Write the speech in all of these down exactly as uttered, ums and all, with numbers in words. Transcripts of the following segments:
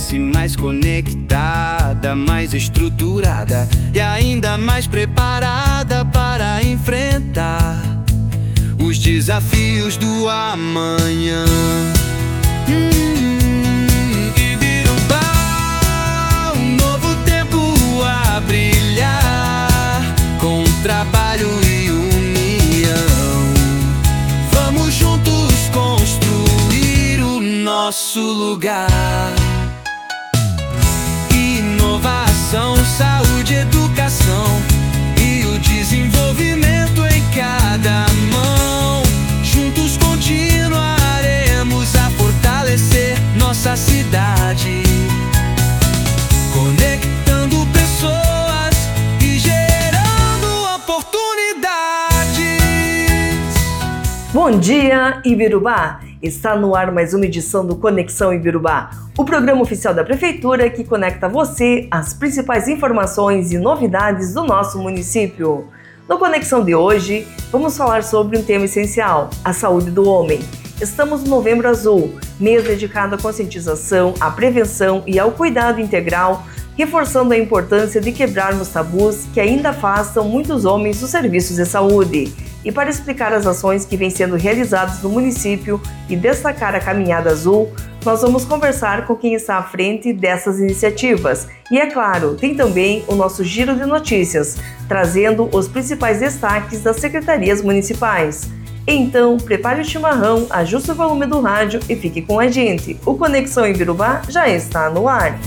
cresce mais conectada, mais estruturada e ainda mais preparada para enfrentar os desafios do amanhã. Hum, Ibirubá, um novo tempo a brilhar, com trabalho e união. Vamos juntos construir o nosso lugar. Inovação, saúde, educação e o desenvolvimento em cada mão. Juntos continuaremos a fortalecer nossa cidade, conectando pessoas e gerando oportunidades. Bom dia, Ibirubá! Está no ar mais uma edição do Conexão Ibirubá, o programa oficial da Prefeitura que conecta você às principais informações e novidades do nosso município. No Conexão de hoje, vamos falar sobre um tema essencial, a saúde do homem. Estamos no Novembro Azul, mês dedicado à conscientização, à prevenção e ao cuidado integral, reforçando a importância de quebrarmos tabus que ainda afastam muitos homens dos serviços de saúde. E para explicar as ações que vêm sendo realizadas no município e destacar a Caminhada Azul, nós vamos conversar com quem está à frente dessas iniciativas. E é claro, tem também o nosso giro de notícias, trazendo os principais destaques das secretarias municipais. Então, prepare o chimarrão, ajuste o volume do rádio e fique com a gente. O Conexão Ibirubá já está no ar.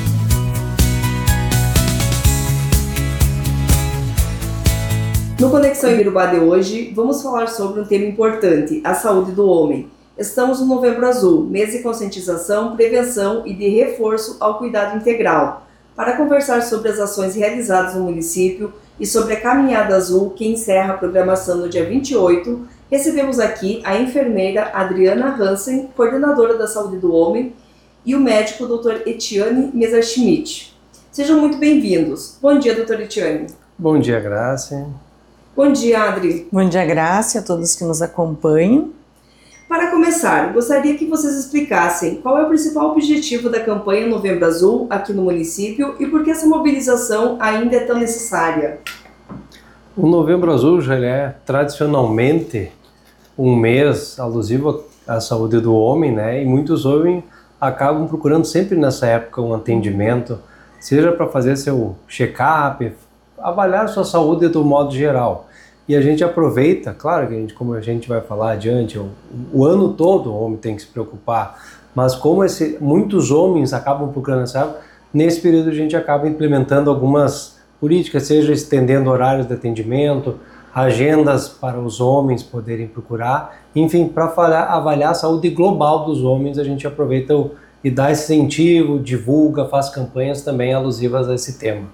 No Conexão Ibirubá de hoje, vamos falar sobre um tema importante, a saúde do homem. Estamos no Novembro Azul, mês de conscientização, prevenção e de reforço ao cuidado integral. Para conversar sobre as ações realizadas no município e sobre a Caminhada Azul, que encerra a programação no dia vinte e oito, recebemos aqui a enfermeira Adriana Hansen, coordenadora da saúde do homem, e o médico doutor Etienne Messerschmidt. Sejam muito bem-vindos. Bom dia, doutor Etienne. Bom dia, Graça. Bom dia, Adri. Bom dia, Graça, a todos que nos acompanham. Para começar, gostaria que vocês explicassem qual é o principal objetivo da campanha Novembro Azul aqui no município e por que essa mobilização ainda é tão necessária. O Novembro Azul já é tradicionalmente um mês alusivo à saúde do homem, né? E muitos homens acabam procurando sempre nessa época um atendimento, seja para fazer seu check-up, avaliar sua saúde do modo geral. E a gente aproveita, claro que a gente, como a gente vai falar adiante, o, o ano todo o homem tem que se preocupar, mas como esse, muitos homens acabam procurando essa época, nesse período a gente acaba implementando algumas políticas, seja estendendo horários de atendimento, agendas para os homens poderem procurar, enfim, para avaliar a saúde global dos homens, a gente aproveita o, e dá esse incentivo, divulga, faz campanhas também alusivas a esse tema.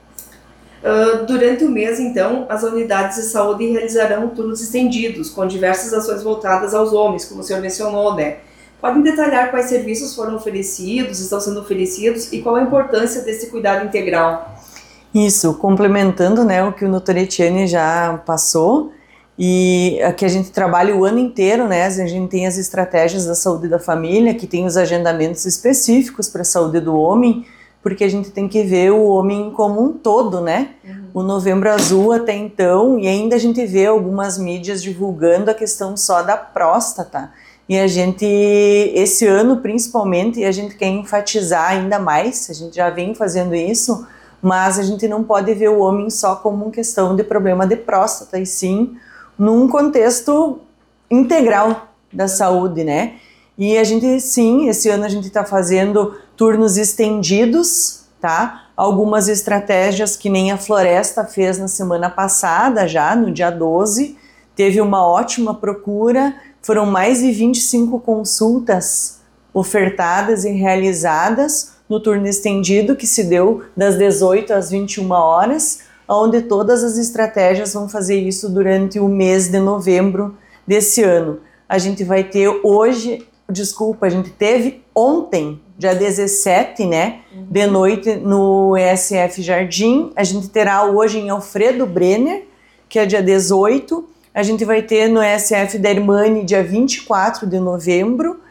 Uh, durante o mês, então, as unidades de saúde realizarão turnos estendidos, com diversas ações voltadas aos homens, como o senhor mencionou, né? Podem detalhar quais serviços foram oferecidos, estão sendo oferecidos e qual a importância desse cuidado integral? Isso, complementando, né, o que o doutor Etienne já passou, e aqui a gente trabalha o ano inteiro, né? A gente tem as estratégias da saúde da família, que tem os agendamentos específicos para a saúde do homem, porque a gente tem que ver o homem como um todo, né? Uhum. O Novembro Azul até então, e ainda a gente vê algumas mídias divulgando a questão só da próstata. E a gente, esse ano principalmente, a gente quer enfatizar ainda mais, a gente já vem fazendo isso, mas a gente não pode ver o homem só como uma questão de problema de próstata, e sim num contexto integral da saúde, né? E a gente, sim, esse ano a gente está fazendo turnos estendidos, tá? Algumas estratégias que nem a Floresta fez na semana passada já, no dia doze, teve uma ótima procura, foram mais de vinte e cinco consultas ofertadas e realizadas no turno estendido, que se deu das dezoito às vinte e uma horas, onde todas as estratégias vão fazer isso durante o mês de novembro desse ano. A gente vai ter hoje, desculpa, a gente teve ontem, dia dezessete, né, uhum. de noite no E S F Jardim. A gente terá hoje em Alfredo Brenner, que é dia dezoito. A gente vai ter no E S F da Hermani, dia vinte e quatro de novembro.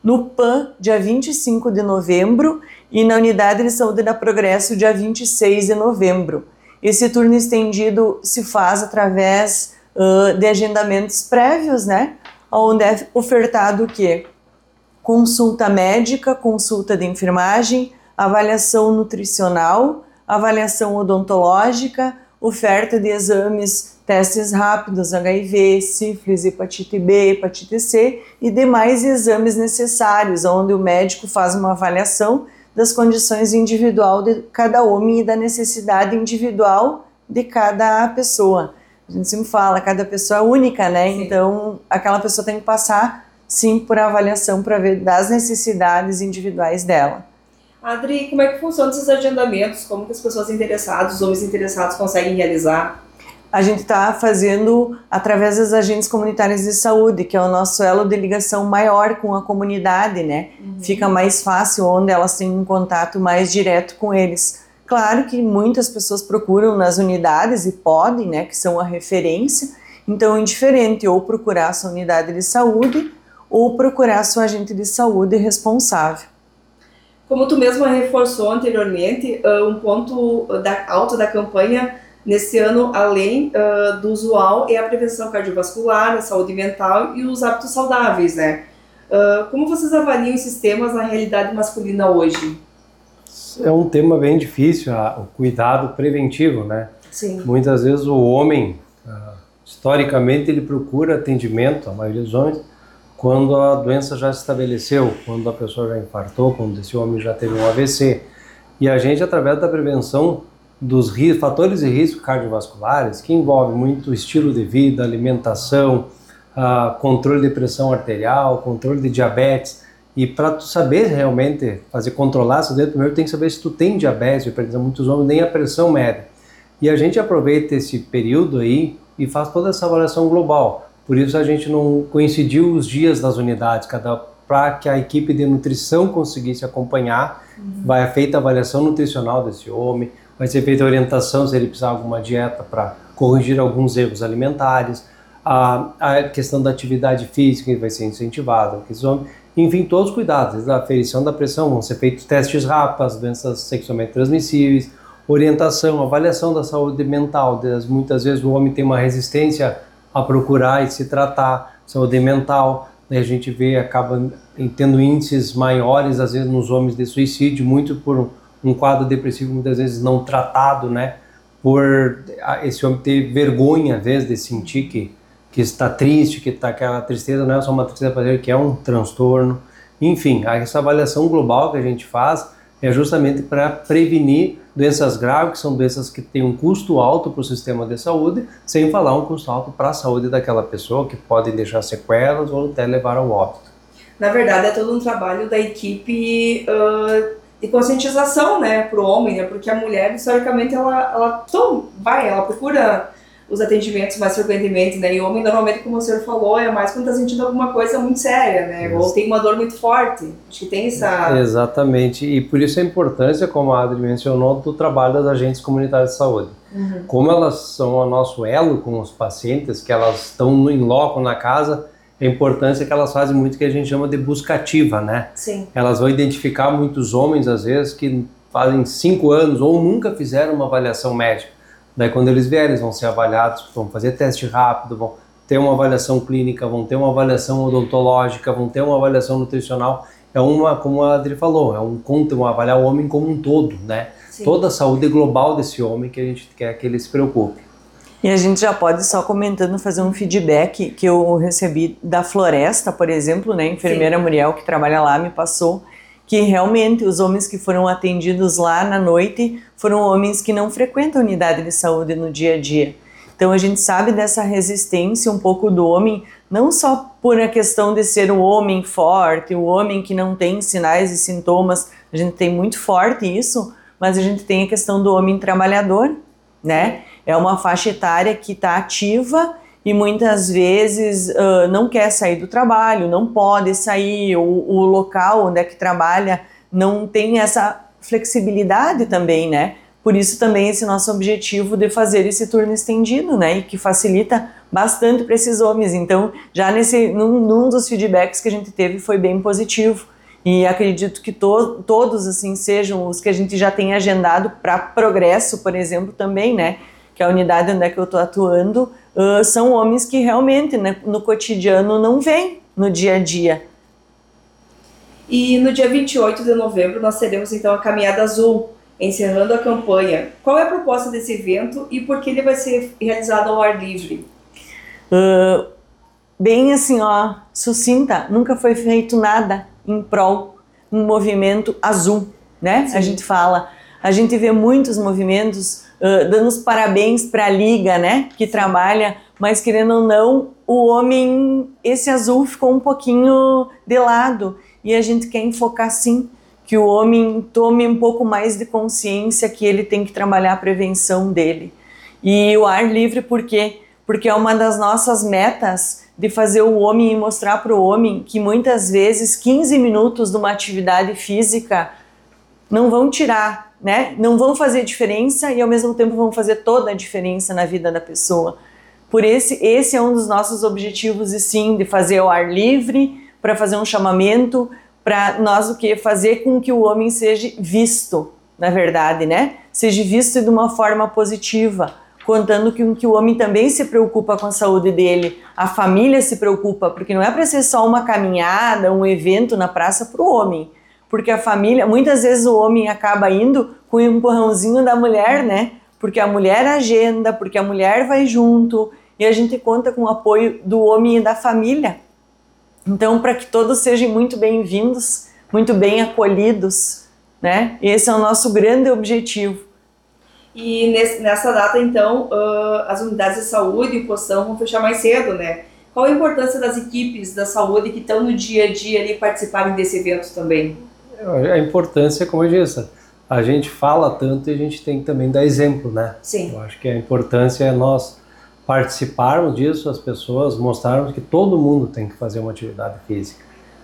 no P A N, dia vinte e cinco de novembro, e na Unidade de Saúde da Progresso, dia vinte e seis de novembro. Esse turno estendido se faz através uh, de agendamentos prévios, né? Onde é ofertado o quê? Consulta médica, consulta de enfermagem, avaliação nutricional, avaliação odontológica, oferta de exames, testes rápidos, H I V, sífilis, hepatite B, hepatite C e demais exames necessários, onde o médico faz uma avaliação das condições individual de cada homem e da necessidade individual de cada pessoa. A gente sempre fala, cada pessoa é única, né? Sim. Então, aquela pessoa tem que passar, sim, por avaliação para ver das necessidades individuais dela. Adri, como é que funcionam esses agendamentos? Como que as pessoas interessadas, os homens interessados conseguem realizar? A gente está fazendo através das agentes comunitárias de saúde, que é o nosso elo de ligação maior com a comunidade, né? Uhum. Fica mais fácil, onde elas têm um contato mais direto com eles. Claro que muitas pessoas procuram nas unidades e podem, né, que são a referência, então é indiferente ou procurar a sua unidade de saúde ou procurar a sua agente de saúde responsável. Como tu mesma reforçou anteriormente, um ponto da, alto da campanha nesse ano, além uh, do usual, é a prevenção cardiovascular, a saúde mental e os hábitos saudáveis, né? Uh, como vocês avaliam esses temas na realidade masculina hoje? É um tema bem difícil, o cuidado preventivo, né? Sim. Muitas vezes o homem, uh, historicamente, ele procura atendimento, a maioria dos homens, quando a doença já se estabeleceu, quando a pessoa já infartou, quando esse homem já teve um A V C. E a gente, através da prevenção dos ris- fatores de risco cardiovasculares, que envolve muito estilo de vida, alimentação, uh, controle de pressão arterial, controle de diabetes, e para tu saber realmente fazer controlar essa doença, primeiro tem que saber se tu tem diabetes, e para muitos homens nem a pressão mede. E a gente aproveita esse período aí e faz toda essa avaliação global. Por isso a gente não coincidiu os dias das unidades, cada para que a equipe de nutrição conseguisse acompanhar, uhum. vai feita a avaliação nutricional desse homem, vai ser feita a orientação se ele precisar de alguma dieta para corrigir alguns erros alimentares, a, a questão da atividade física vai ser incentivada, enfim, todos os cuidados, desde a aferição da pressão, vão ser feitos testes rápidos, doenças sexualmente transmissíveis, orientação, avaliação da saúde mental, muitas vezes o homem tem uma resistência a procurar e se tratar, saúde mental, a gente vê, acaba tendo índices maiores, às vezes, nos homens de suicídio, muito por um quadro depressivo, muitas vezes não tratado, né? Por esse homem ter vergonha, às vezes, de sentir que, que está triste, que está aquela tristeza, não é só uma tristeza passageira, que é um transtorno. Enfim, essa avaliação global que a gente faz é justamente para prevenir doenças graves, que são doenças que têm um custo alto para o sistema de saúde, sem falar um custo alto para a saúde daquela pessoa, que podem deixar sequelas ou até levar ao óbito. Na verdade, é todo um trabalho da equipe uh, de conscientização, né, para o homem, né, porque a mulher, historicamente, ela, ela então, vai, ela procura os atendimentos mais frequentemente, né, e o homem, normalmente, como o senhor falou, é mais quando está sentindo alguma coisa muito séria, né, ou tem uma dor muito forte, acho que tem essa... Exatamente, e por isso a importância, como a Adri mencionou, do trabalho das agentes comunitárias de saúde. Uhum. Como elas são o nosso elo com os pacientes, que elas estão no in loco na casa, a importância que elas fazem muito que a gente chama de busca ativa, né? Sim. Elas vão identificar muitos homens, às vezes, que fazem cinco anos ou nunca fizeram uma avaliação médica. Daí quando eles vierem, eles vão ser avaliados, vão fazer teste rápido, vão ter uma avaliação clínica, vão ter uma avaliação odontológica, vão ter uma avaliação nutricional. É uma, como a Adri falou, é um conto, avaliar o homem como um todo, né? Sim. Toda a saúde global desse homem que a gente quer que ele se preocupe. E a gente já pode, só comentando, fazer um feedback que eu recebi da Floresta, por exemplo, né? A enfermeira Sim. Muriel, que trabalha lá, me passou que realmente os homens que foram atendidos lá na noite foram homens que não frequentam a unidade de saúde no dia a dia. Então a gente sabe dessa resistência um pouco do homem, não só por a questão de ser um homem forte, o homem que não tem sinais e sintomas, a gente tem muito forte isso, mas a gente tem a questão do homem trabalhador, né? É uma faixa etária que está ativa e muitas vezes uh, não quer sair do trabalho, não pode sair, o, o local onde é que trabalha não tem essa flexibilidade também, né? Por isso também esse nosso objetivo de fazer esse turno estendido, né? E que facilita bastante para esses homens. Então, já nesse, num, num dos feedbacks que a gente teve foi bem positivo. E acredito que to, todos, assim, sejam os que a gente já tem agendado para Progresso, por exemplo, também, né? Que é a unidade onde é que eu estou atuando, uh, são homens que realmente, né, no cotidiano não vêm no dia a dia. E no dia vinte e oito de novembro nós teremos então a Caminhada Azul, encerrando a campanha. Qual é a proposta desse evento e por que ele vai ser realizado ao ar livre? Uh, bem assim, ó, sucinta, nunca foi feito nada em prol um movimento azul, né? Sim. A gente fala, a gente vê muitos movimentos uh, dando os parabéns para a Liga, né? Que trabalha, mas querendo ou não, o homem, esse azul ficou um pouquinho de lado e a gente quer enfocar sim que o homem tome um pouco mais de consciência que ele tem que trabalhar a prevenção dele. E o ar livre por quê? Porque é uma das nossas metas de fazer o homem e mostrar para o homem que muitas vezes quinze minutos de uma atividade física não vão tirar, né? Não vão fazer diferença e ao mesmo tempo vão fazer toda a diferença na vida da pessoa. Por esse, esse é um dos nossos objetivos e sim, de fazer o ar livre, para fazer um chamamento, para nós o que? Fazer com que o homem seja visto, na verdade, né? Seja visto de uma forma positiva, contando que, que o homem também se preocupa com a saúde dele, a família se preocupa, porque não é para ser só uma caminhada, um evento na praça para o homem, porque a família, muitas vezes o homem acaba indo com o empurrãozinho da mulher, né? Porque a mulher agenda, porque a mulher vai junto, e a gente conta com o apoio do homem e da família. Então, para que todos sejam muito bem-vindos, muito bem acolhidos, né? Esse é o nosso grande objetivo. E nesse, nessa data, então, uh, as unidades de saúde e postão vão fechar mais cedo, né? Qual a importância das equipes da saúde que estão no dia a dia ali participarem desse evento também? A importância, como eu disse, a gente fala tanto e a gente tem que também dar exemplo, né? Sim. Eu acho que a importância é nós participarmos disso, as pessoas mostrarmos que todo mundo tem que fazer uma atividade física.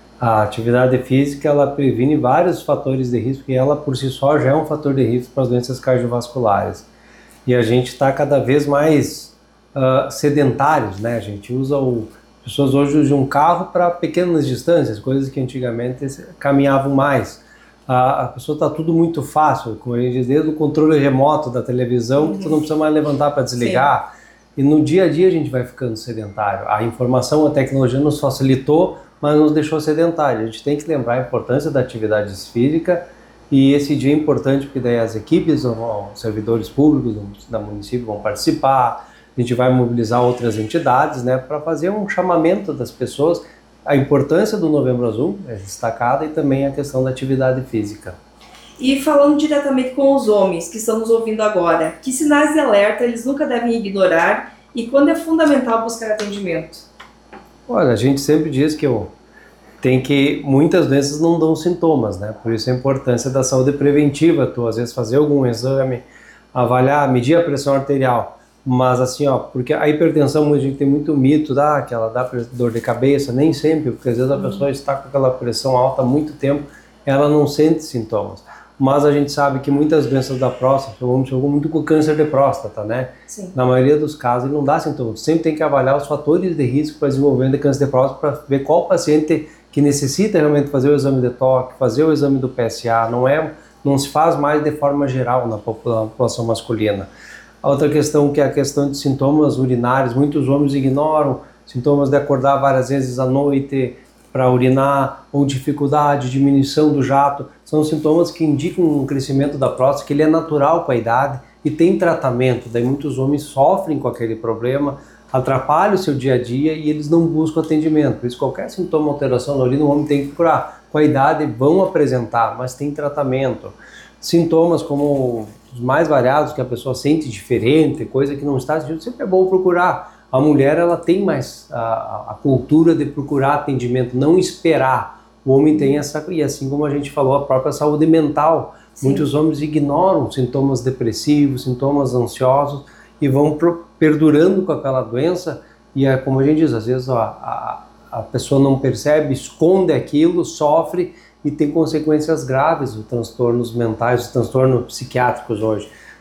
A atividade física, ela previne vários fatores de risco e ela por si só já é um fator de risco para as doenças cardiovasculares. E a gente está cada vez mais uh, sedentários, né? A gente usa o... Pessoas hoje usam um carro para pequenas distâncias, coisas que antigamente caminhavam mais. A, a pessoa está tudo muito fácil, como a gente diz, desde o controle remoto da televisão, uhum. que tu não precisa mais levantar para desligar. Sim. E no dia a dia a gente vai ficando sedentário. A informação, a tecnologia nos facilitou, mas nos deixou sedentário. A gente tem que lembrar a importância da atividade física e esse dia é importante porque daí as equipes, os servidores públicos da município vão participar, a gente vai mobilizar outras entidades, né, para fazer um chamamento das pessoas. A importância do Novembro Azul é destacada e também a questão da atividade física. E falando diretamente com os homens que estão nos ouvindo agora, que sinais de alerta eles nunca devem ignorar e quando é fundamental buscar atendimento? Olha, a gente sempre diz que eu, tem que, muitas doenças não dão sintomas, né? Por isso a importância da saúde preventiva, tu às vezes fazer algum exame, avaliar, medir a pressão arterial, mas assim, ó, porque a hipertensão, a gente tem muito mito, dá, que ela dá dor de cabeça, nem sempre, porque às vezes a pessoa está com aquela pressão alta há muito tempo, ela não sente sintomas. Mas a gente sabe que muitas doenças da próstata, vamos jogou muito com câncer de próstata, né? Sim. Na maioria dos casos ele não dá sintomas. Sempre tem que avaliar os fatores de risco para desenvolvimento de câncer de próstata para ver qual paciente que necessita realmente fazer o exame de toque, fazer o exame do P S A. Não é, não se faz mais de forma geral na população masculina. A outra questão que é a questão de sintomas urinários. Muitos homens ignoram sintomas de acordar várias vezes à noite para urinar, ou dificuldade, diminuição do jato, são sintomas que indicam um crescimento da próstata, que ele é natural com a idade e tem tratamento. Daí muitos homens sofrem com aquele problema, atrapalham o seu dia a dia e eles não buscam atendimento. Por isso qualquer sintoma, alteração na urina, o homem tem que procurar. Com a idade vão apresentar, mas tem tratamento. Sintomas como os mais variados, que a pessoa sente diferente, coisa que não está sentindo, sempre é bom procurar. A mulher, ela tem mais a, a cultura de procurar atendimento, não esperar. O homem tem essa, e assim como a gente falou, a própria saúde mental. Sim. Muitos homens ignoram sintomas depressivos, sintomas ansiosos e vão pro, perdurando com aquela doença. E é como a gente diz, às vezes ó, a, a pessoa não percebe, esconde aquilo, sofre e tem consequências graves, os transtornos mentais, os transtornos psiquiátricos hoje.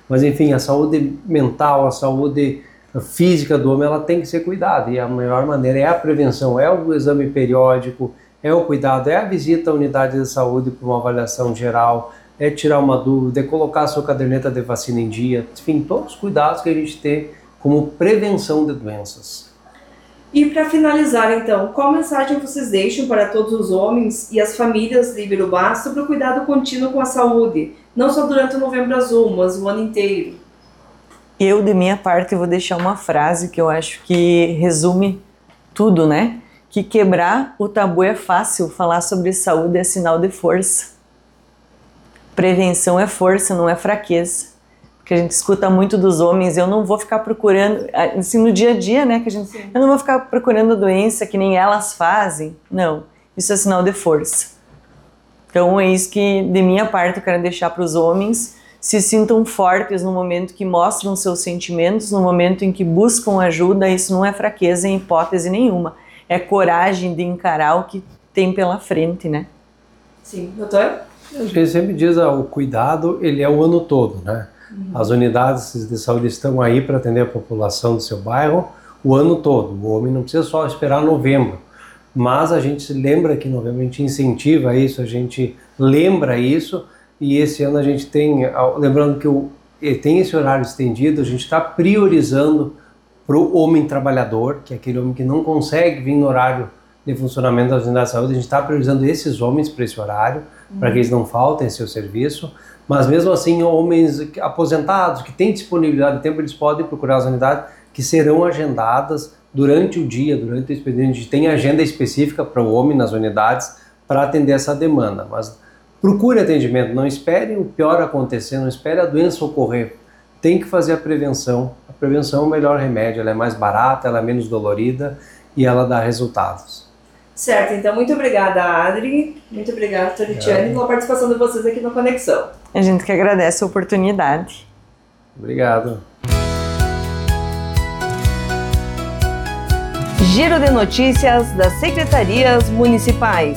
Mas enfim, a saúde mental, a saúde física do homem, ela tem que ser cuidada, e a melhor maneira é a prevenção, é o exame periódico, é o cuidado, é a visita à unidade de saúde para uma avaliação geral, é tirar uma dúvida, é colocar a sua caderneta de vacina em dia, enfim, todos os cuidados que a gente tem como prevenção de doenças. E para finalizar, então, qual mensagem vocês deixam para todos os homens e as famílias de Ibirubá sobre o cuidado contínuo com a saúde, não só durante o Novembro Azul, mas o ano inteiro? Eu, de minha parte, vou deixar uma frase que eu acho que resume tudo, né? Que quebrar o tabu é fácil, falar sobre saúde é sinal de força. Prevenção é força, não é fraqueza. Porque a gente escuta muito dos homens, eu não vou ficar procurando, assim, no dia a dia, né, que a gente, Sim. eu não vou ficar procurando doença que nem elas fazem. Não, isso é sinal de força. Então é isso que, de minha parte, eu quero deixar para os homens, se sintam fortes no momento que mostram seus sentimentos, no momento em que buscam ajuda. Isso não é fraqueza em hipótese nenhuma, é coragem de encarar o que tem pela frente, né? Sim, doutor? A gente sempre diz, ah, o cuidado, ele é o ano todo, né? As unidades de saúde estão aí para atender a população do seu bairro o ano todo. O homem não precisa só esperar novembro, mas a gente se lembra que em novembro a gente incentiva isso, a gente lembra isso, e esse ano a gente tem, lembrando que o, tem esse horário estendido, a gente está priorizando para o homem trabalhador, que é aquele homem que não consegue vir no horário de funcionamento das unidades de saúde, a gente está priorizando esses homens para esse horário, uhum. para que eles não faltem seu serviço. Mas mesmo assim, homens aposentados que têm disponibilidade de tempo, eles podem procurar as unidades que serão agendadas durante o dia, durante o expediente. A gente tem agenda específica para o homem nas unidades para atender essa demanda. Mas procure atendimento, não espere o pior acontecer, não espere a doença ocorrer. Tem que fazer a prevenção. A prevenção é o melhor remédio, ela é mais barata, ela é menos dolorida e ela dá resultados. Certo, então muito obrigada, Adri, muito obrigada, Toritiane, pela participação de vocês aqui no Conexão. A gente que agradece a oportunidade. Obrigado. Giro de notícias das secretarias municipais.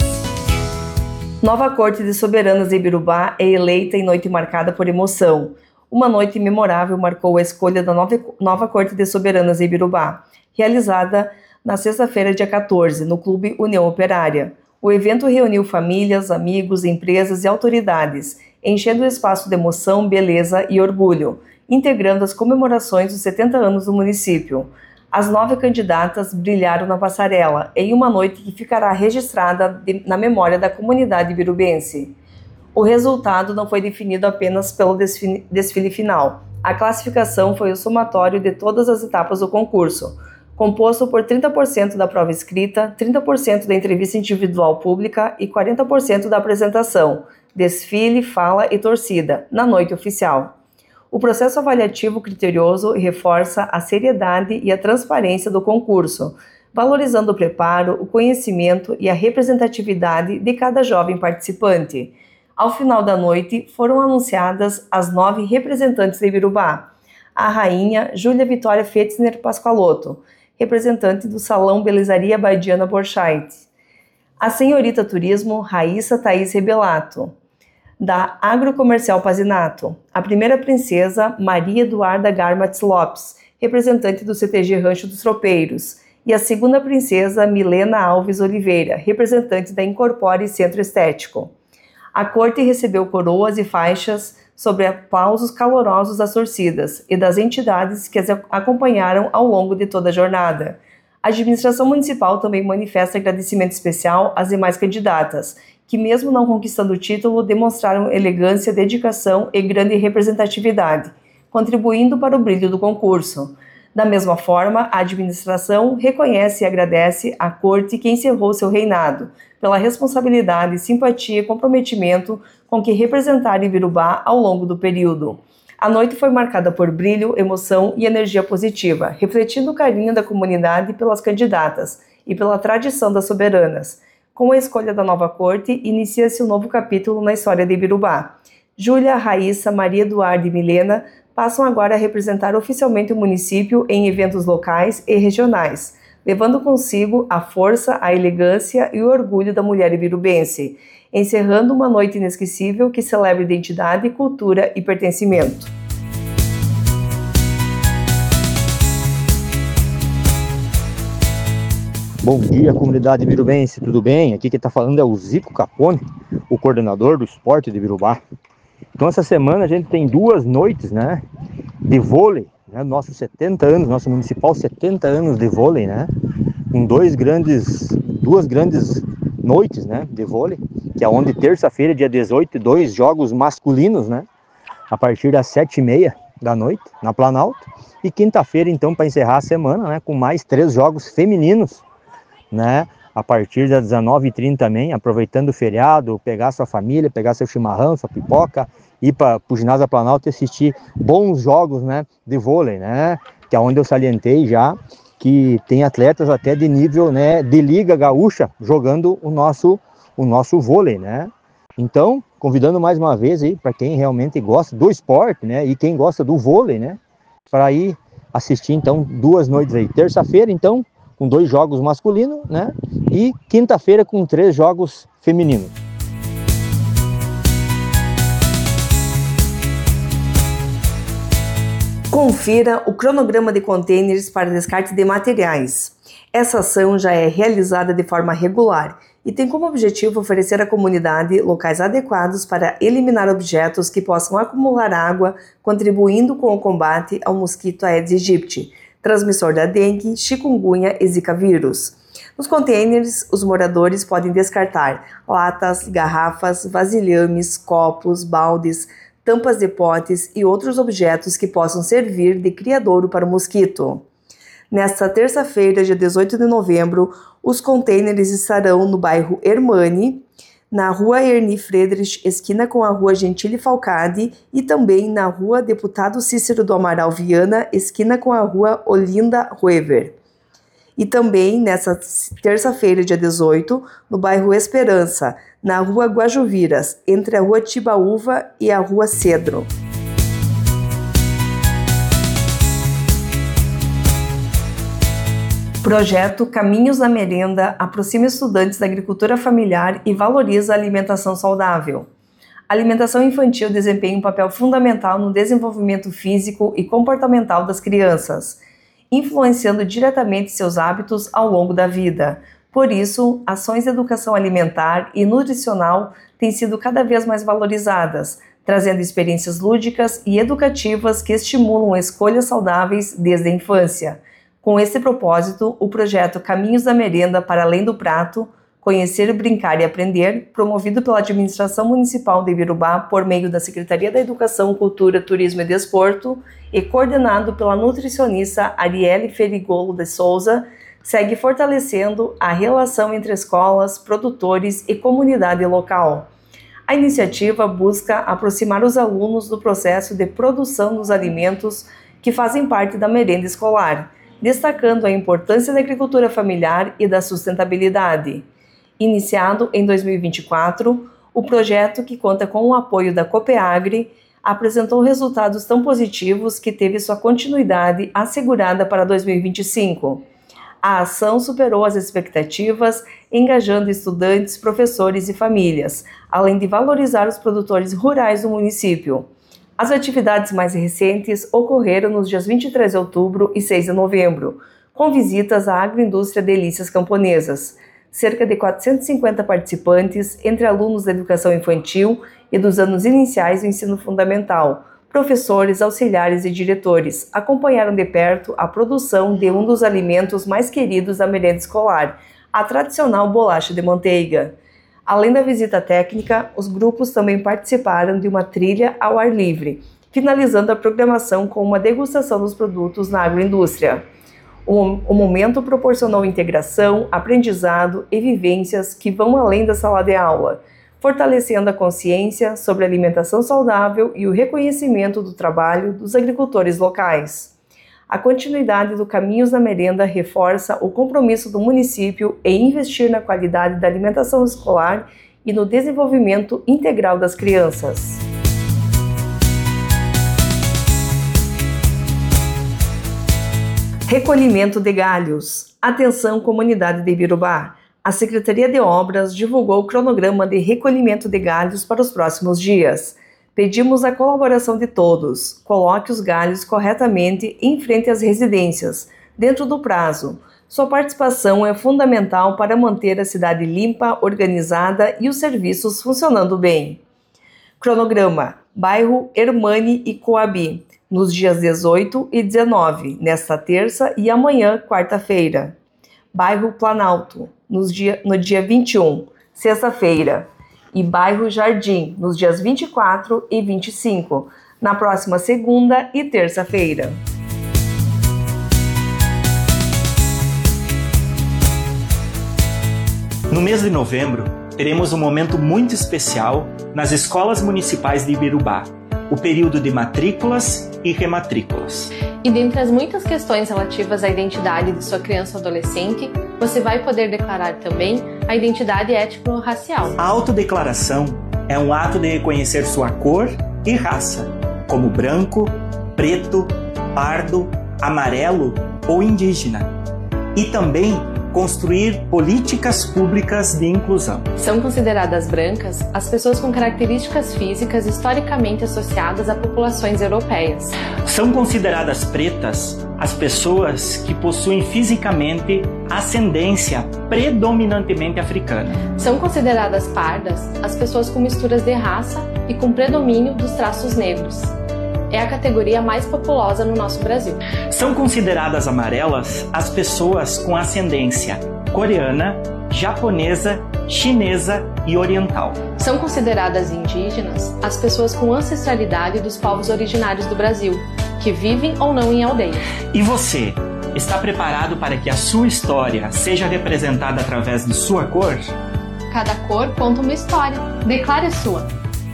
Nova Corte de Soberanas de Ibirubá é eleita em noite marcada por emoção. Uma noite memorável marcou a escolha da nova, nova Corte de Soberanas de Ibirubá, realizada na sexta-feira, dia quatorze, no Clube União Operária. O evento reuniu famílias, amigos, empresas e autoridades, enchendo o espaço de emoção, beleza e orgulho, integrando as comemorações dos setenta anos do município. As nove candidatas brilharam na passarela, em uma noite que ficará registrada de, na memória da comunidade ibirubense. O resultado não foi definido apenas pelo desfile, desfile final. A classificação foi o somatório de todas as etapas do concurso, composto por trinta por cento da prova escrita, trinta por cento da entrevista individual pública e quarenta por cento da apresentação, desfile, fala e torcida, na noite oficial. O processo avaliativo criterioso reforça a seriedade e a transparência do concurso, valorizando o preparo, o conhecimento e a representatividade de cada jovem participante. Ao final da noite, foram anunciadas as nove representantes de Ibirubá. A rainha Júlia Vitória Fetzner Pascoaloto, representante do Salão Belezaria Badiana Borchardt. A senhorita Turismo Raíssa Thaís Rebelato, da Agrocomercial Pazinato. A primeira princesa Maria Eduarda Garmatz Lopes, representante do C T G Rancho dos Tropeiros. E a segunda princesa Milena Alves Oliveira, representante da Incorpore Centro Estético. A corte recebeu coroas e faixas sobre aplausos calorosos das torcidas e das entidades que as acompanharam ao longo de toda a jornada. A administração municipal também manifesta agradecimento especial às demais candidatas, que mesmo não conquistando o título, demonstraram elegância, dedicação e grande representatividade, contribuindo para o brilho do concurso. Da mesma forma, a administração reconhece e agradece à corte que encerrou seu reinado, pela responsabilidade, simpatia e comprometimento com que representaram Ibirubá ao longo do período. A noite foi marcada por brilho, emoção e energia positiva, refletindo o carinho da comunidade pelas candidatas e pela tradição das soberanas. Com a escolha da nova corte, inicia-se um novo capítulo na história de Ibirubá. Júlia, Raíssa, Maria Eduarda e Milena passam agora a representar oficialmente o município em eventos locais e regionais, levando consigo a força, a elegância e o orgulho da mulher ibirubense, encerrando uma noite inesquecível que celebra identidade, cultura e pertencimento. Bom dia, comunidade birubense, tudo bem? Aqui quem está falando é o Zico Capone, o coordenador do esporte de Birubá. Então essa semana a gente tem duas noites, né, de vôlei, né, nossos setenta anos, nosso municipal setenta anos de vôlei, né, com dois grandes, duas grandes noites, né, de vôlei, que é onde terça-feira, dia dezoito, dois jogos masculinos, né, a partir das sete e meia da noite, na Planalto, e quinta-feira, então, para encerrar a semana, né, com mais três jogos femininos, né, a partir das dezenove e trinta também, aproveitando o feriado, pegar sua família, pegar seu chimarrão, sua pipoca, ir para o ginásio da Planalto e assistir bons jogos, né, de vôlei, né, que é onde eu salientei já que tem atletas até de nível, né, de liga gaúcha jogando o nosso, o nosso vôlei, né. Então, convidando mais uma vez aí para quem realmente gosta do esporte, né, e quem gosta do vôlei, né, para ir assistir então duas noites aí, terça-feira então com dois jogos masculinos, né? E quinta-feira com três jogos femininos. Confira o cronograma de contêineres para descarte de materiais. Essa ação já é realizada de forma regular e tem como objetivo oferecer à comunidade locais adequados para eliminar objetos que possam acumular água, contribuindo com o combate ao mosquito Aedes aegypti, transmissor da dengue, chikungunya e zika vírus. Nos contêineres, os moradores podem descartar latas, garrafas, vasilhames, copos, baldes, tampas de potes e outros objetos que possam servir de criadouro para o mosquito. Nesta terça-feira, dia dezoito de novembro, os contêineres estarão no bairro Hermani, na rua Erni Friedrich, esquina com a rua Gentile Falcade, e também na rua Deputado Cícero do Amaral Viana, esquina com a rua Olinda Ruever. E também nesta terça-feira, dia dezoito, no bairro Esperança, na rua Guajuviras, entre a rua Tibaúva e a rua Cedro. Projeto Caminhos da Merenda aproxima estudantes da agricultura familiar e valoriza a alimentação saudável. A alimentação infantil desempenha um papel fundamental no desenvolvimento físico e comportamental das crianças, influenciando diretamente seus hábitos ao longo da vida. Por isso, ações de educação alimentar e nutricional têm sido cada vez mais valorizadas, trazendo experiências lúdicas e educativas que estimulam escolhas saudáveis desde a infância. Com esse propósito, o projeto Caminhos da Merenda para Além do Prato, Conhecer, Brincar e Aprender, promovido pela Administração Municipal de Birubá por meio da Secretaria da Educação, Cultura, Turismo e Desporto e coordenado pela nutricionista Arielle Ferigolo de Souza, segue fortalecendo a relação entre escolas, produtores e comunidade local. A iniciativa busca aproximar os alunos do processo de produção dos alimentos que fazem parte da merenda escolar, destacando a importância da agricultura familiar e da sustentabilidade. Iniciado em dois mil e vinte e quatro, o projeto, que conta com o apoio da Copeagri, apresentou resultados tão positivos que teve sua continuidade assegurada para dois mil e vinte e cinco. A ação superou as expectativas, engajando estudantes, professores e famílias, além de valorizar os produtores rurais do município. As atividades mais recentes ocorreram nos dias vinte e três de outubro e seis de novembro, com visitas à agroindústria Delícias Camponesas. Cerca de quatrocentos e cinquenta participantes, entre alunos da educação infantil e dos anos iniciais do ensino fundamental, professores, auxiliares e diretores, acompanharam de perto a produção de um dos alimentos mais queridos da merenda escolar, a tradicional bolacha de manteiga. Além da visita técnica, os grupos também participaram de uma trilha ao ar livre, finalizando a programação com uma degustação dos produtos na agroindústria. O, o momento proporcionou integração, aprendizado e vivências que vão além da sala de aula, fortalecendo a consciência sobre a alimentação saudável e o reconhecimento do trabalho dos agricultores locais. A continuidade do Caminhos da Merenda reforça o compromisso do município em investir na qualidade da alimentação escolar e no desenvolvimento integral das crianças. Recolhimento de galhos. Atenção, comunidade de Birubá. A Secretaria de Obras divulgou o cronograma de recolhimento de galhos para os próximos dias. Pedimos a colaboração de todos. Coloque os galhos corretamente em frente às residências, dentro do prazo, Sua participação é fundamental para manter a cidade limpa, organizada e os serviços funcionando bem. Cronograma: bairro Hermani e Coabi, nos dias dezoito e dezenove, nesta terça e amanhã, quarta-feira. Bairro Planalto, nos dia, no dia vinte e um, sexta-feira. E bairro Jardim, nos dias vinte e quatro e vinte e cinco, na próxima segunda e terça-feira. No mês de novembro, teremos um momento muito especial nas escolas municipais de Ibirubá, o período de matrículas e rematrículas. E dentre as muitas questões relativas à identidade de sua criança ou adolescente, você vai poder declarar também a identidade étnico-racial. A autodeclaração é um ato de reconhecer sua cor e raça, como branco, preto, pardo, amarelo ou indígena. E também construir políticas públicas de inclusão. São consideradas brancas as pessoas com características físicas historicamente associadas a populações europeias. São consideradas pretas as pessoas que possuem fisicamente ascendência predominantemente africana. São consideradas pardas as pessoas com misturas de raça e com predomínio dos traços negros. É a categoria mais populosa no nosso Brasil. São consideradas amarelas as pessoas com ascendência coreana, japonesa, chinesa e oriental. São consideradas indígenas as pessoas com ancestralidade dos povos originários do Brasil, que vivem ou não em aldeias. E você, está preparado para que a sua história seja representada através de sua cor? Cada cor conta uma história. Declare a sua.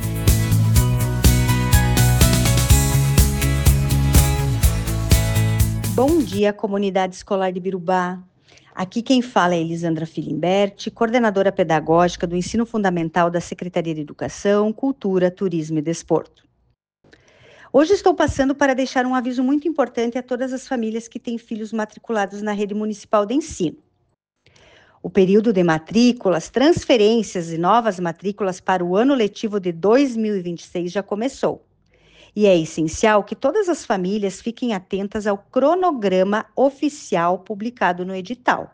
Bom dia, comunidade escolar de Ibirubá. Aqui quem fala é Elisandra Filimberti, coordenadora pedagógica do Ensino Fundamental da Secretaria de Educação, Cultura, Turismo e Desporto. Hoje estou passando para deixar um aviso muito importante a todas as famílias que têm filhos matriculados na rede municipal de ensino. O período de matrículas, transferências e novas matrículas para o ano letivo de dois mil e vinte e seis já começou. E é essencial que todas as famílias fiquem atentas ao cronograma oficial publicado no edital.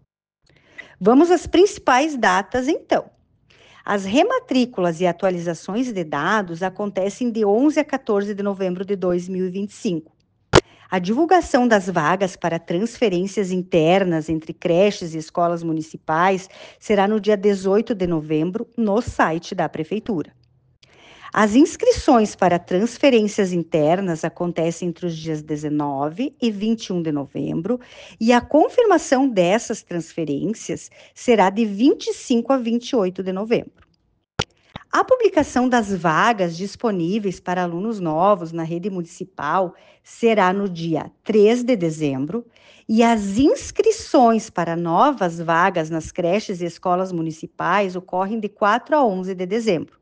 Vamos às principais datas, então. As rematrículas e atualizações de dados acontecem de onze a quatorze de novembro de dois mil e vinte e cinco. A divulgação das vagas para transferências internas entre creches e escolas municipais será no dia dezoito de novembro no site da Prefeitura. As inscrições para transferências internas acontecem entre os dias dezenove e vinte e um de novembro e a confirmação dessas transferências será de vinte e cinco a vinte e oito de novembro. A publicação das vagas disponíveis para alunos novos na rede municipal será no dia três de dezembro e as inscrições para novas vagas nas creches e escolas municipais ocorrem de quatro a onze de dezembro.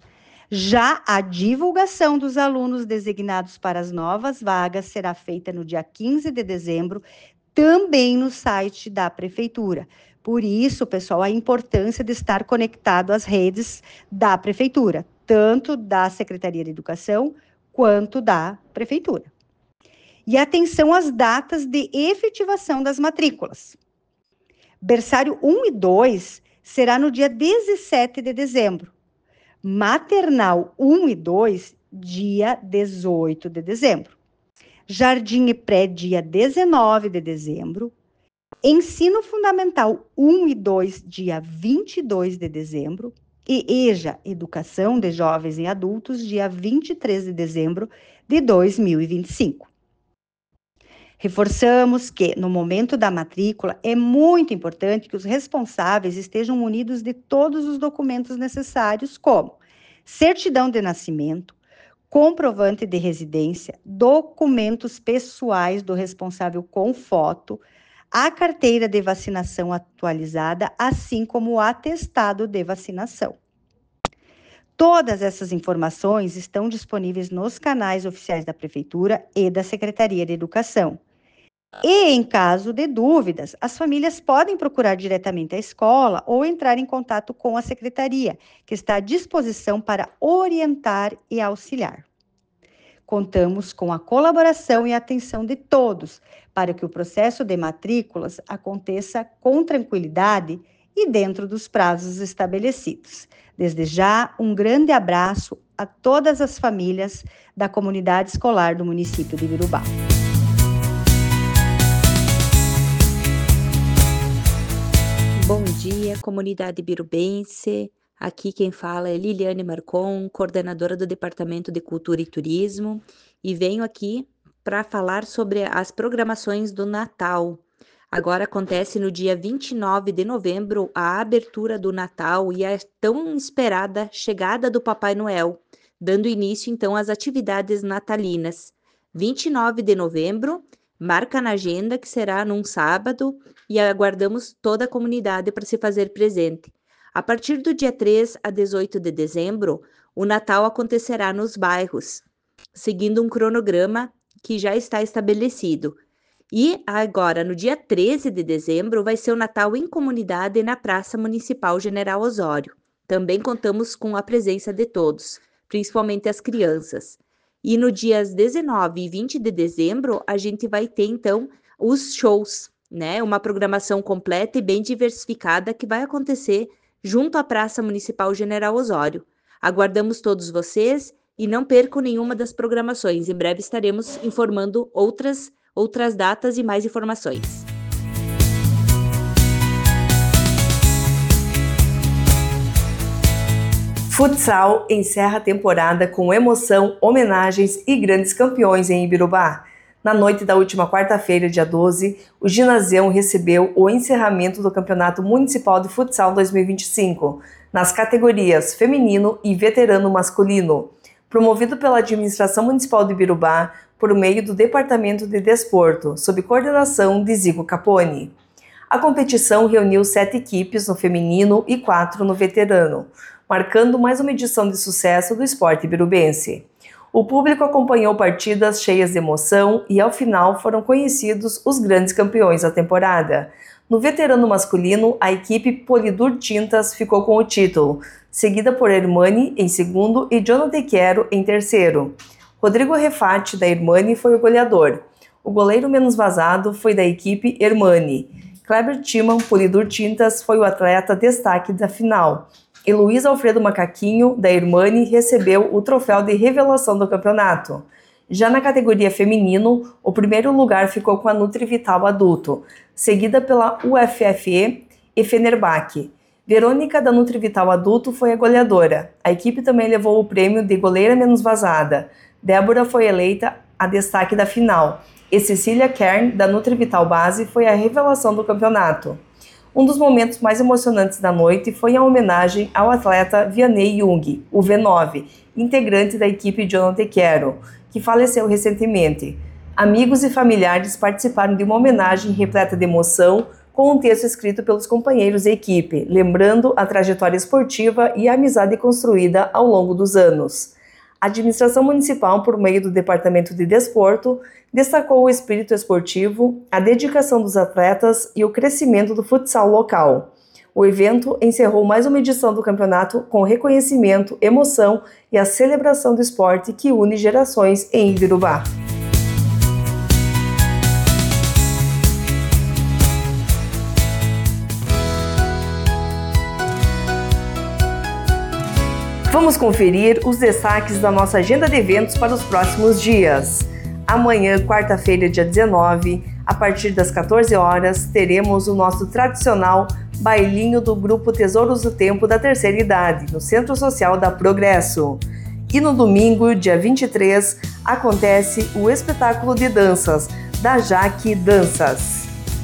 Já a divulgação dos alunos designados para as novas vagas será feita no dia quinze de dezembro, também no site da Prefeitura. Por isso, pessoal, a importância de estar conectado às redes da Prefeitura, tanto da Secretaria de Educação quanto da Prefeitura. E atenção às datas de efetivação das matrículas. Berçário um e dois será no dia dezessete de dezembro. Maternal um e dois, dia dezoito de dezembro. Jardim e pré, dia dezenove de dezembro. Ensino Fundamental um e dois, dia vinte e dois de dezembro. E EJA, Educação de Jovens e Adultos, dia vinte e três de dezembro de dois mil e vinte e cinco. Reforçamos que, no momento da matrícula, é muito importante que os responsáveis estejam munidos de todos os documentos necessários, como certidão de nascimento, comprovante de residência, documentos pessoais do responsável com foto, a carteira de vacinação atualizada, assim como o atestado de vacinação. Todas essas informações estão disponíveis nos canais oficiais da Prefeitura e da Secretaria de Educação. E, em caso de dúvidas, as famílias podem procurar diretamente a escola ou entrar em contato com a Secretaria, que está à disposição para orientar e auxiliar. Contamos com a colaboração e atenção de todos para que o processo de matrículas aconteça com tranquilidade e dentro dos prazos estabelecidos. Desde já, um grande abraço a todas as famílias da comunidade escolar do município de Birubá. Bom dia, comunidade birubense. Aqui quem fala é Liliane Marcon, coordenadora do Departamento de Cultura e Turismo, e venho aqui para falar sobre as programações do Natal. Agora acontece no dia vinte e nove de novembro a abertura do Natal e a tão esperada chegada do Papai Noel, dando início então às atividades natalinas. vinte e nove de novembro, marca na agenda que será num sábado e aguardamos toda a comunidade para se fazer presente. A partir do dia três a dezoito de dezembro, o Natal acontecerá nos bairros, seguindo um cronograma que já está estabelecido. E agora, no dia treze de dezembro, vai ser o Natal em comunidade na Praça Municipal General Osório. Também contamos com a presença de todos, principalmente as crianças. E no dias dezenove e vinte de dezembro, a gente vai ter, então, os shows, né? Uma programação completa e bem diversificada que vai acontecer junto à Praça Municipal General Osório. Aguardamos todos vocês e não percam nenhuma das programações. Em breve estaremos informando outras, outras datas e mais informações. Futsal encerra a temporada com emoção, homenagens e grandes campeões em Ibirubá. Na noite da última quarta-feira, dia doze, o Ginásio recebeu o encerramento do Campeonato Municipal de Futsal dois mil e vinte e cinco, nas categorias feminino e veterano masculino, promovido pela Administração Municipal de Ibirubá por meio do Departamento de Desporto, sob coordenação de Zico Capone. A competição reuniu sete equipes no feminino e quatro no veterano, marcando mais uma edição de sucesso do esporte ibirubense. O público acompanhou partidas cheias de emoção e, ao final, foram conhecidos os grandes campeões da temporada. No veterano masculino, a equipe Polidur Tintas ficou com o título, seguida por Hermani em segundo e Jonathan Quero em terceiro. Rodrigo Refati, da Hermani, foi o goleador. O goleiro menos vazado foi da equipe Hermani. Kleber Timan, Polidur Tintas, foi o atleta destaque da final. E Luiz Alfredo Macaquinho, da Hermani, recebeu o troféu de revelação do campeonato. Já na categoria feminino, o primeiro lugar ficou com a Nutrivital Adulto, seguida pela U F F E e Fenerbahçe. Verônica, da Nutrivital Adulto, foi a goleadora. A equipe também levou o prêmio de goleira menos vazada. Débora foi eleita a destaque da final. E Cecília Kern, da Nutrivital Base, foi a revelação do campeonato. Um dos momentos mais emocionantes da noite foi a homenagem ao atleta Vianney Jung, o V nove, integrante da equipe Jonathan Quero, que faleceu recentemente. Amigos e familiares participaram de uma homenagem repleta de emoção com um texto escrito pelos companheiros da equipe, lembrando a trajetória esportiva e a amizade construída ao longo dos anos. A administração municipal, por meio do Departamento de Desporto, destacou o espírito esportivo, a dedicação dos atletas e o crescimento do futsal local. O evento encerrou mais uma edição do campeonato com reconhecimento, emoção e a celebração do esporte que une gerações em Ibirubá. Vamos conferir os destaques da nossa agenda de eventos para os próximos dias. Amanhã, quarta-feira, dia dezenove, a partir das quatorze horas, teremos o nosso tradicional bailinho do Grupo Tesouros do Tempo da Terceira Idade, no Centro Social da Progresso. E no domingo, dia vinte e três, acontece o espetáculo de danças da Jaque Danças.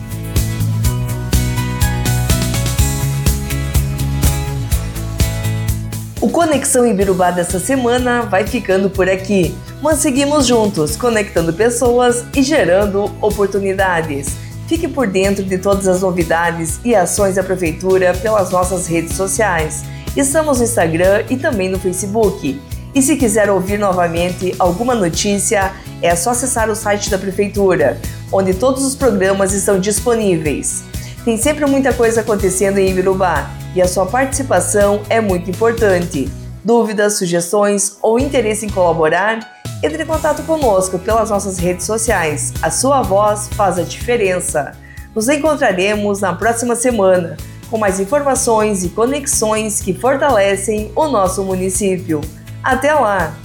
O Conexão Ibirubá dessa semana vai ficando por aqui, mas seguimos juntos, conectando pessoas e gerando oportunidades. Fique por dentro de todas as novidades e ações da Prefeitura pelas nossas redes sociais. Estamos no Instagram e também no Facebook. E se quiser ouvir novamente alguma notícia, é só acessar o site da Prefeitura, onde todos os programas estão disponíveis. Tem sempre muita coisa acontecendo em Ibirubá e a sua participação é muito importante. Dúvidas, sugestões ou interesse em colaborar? Entre em contato conosco pelas nossas redes sociais. A sua voz faz a diferença. Nos encontraremos na próxima semana com mais informações e conexões que fortalecem o nosso município. Até lá!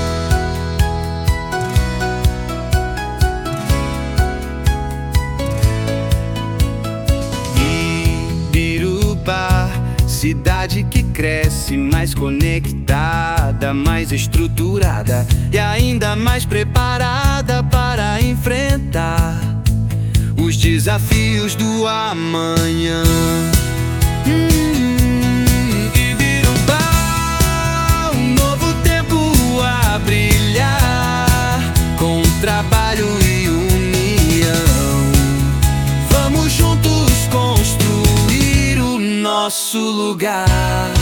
Ibirubá, cidade que cresce, mais conectada, mais estruturada e ainda mais preparada para enfrentar os desafios do amanhã. Hum, Ibirubá, um novo tempo a brilhar, com trabalho e união. Vamos juntos construir o nosso lugar.